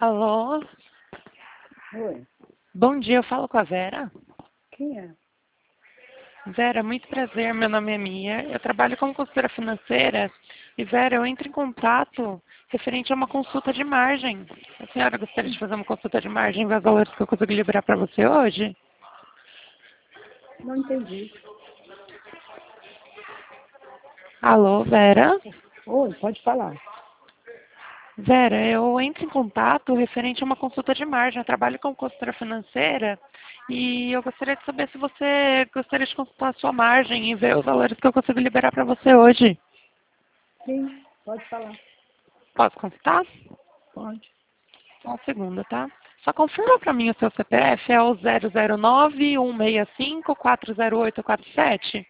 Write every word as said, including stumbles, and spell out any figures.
Alô? Oi, Bom dia, eu falo com a Vera. quem é? Vera, muito prazer, meu nome é Mia, eu trabalho como consultora financeira e Vera, eu entro em contato referente a uma consulta de margem. A senhora gostaria de fazer uma consulta de margem e ver os valores que eu consigo liberar para você hoje? Não entendi. Alô, Vera? Oi, pode falar. Vera, eu entro em contato referente a uma consulta de margem. Eu trabalho como consultora financeira e eu gostaria de saber se você gostaria de consultar a sua margem e ver os valores que eu consigo liberar para você hoje. Sim, pode falar. Posso consultar? Pode. Só um segundo, tá? Só confirma para mim o seu C P F, é o zero zero nove, um seis cinco, quatro zero oito quatro sete?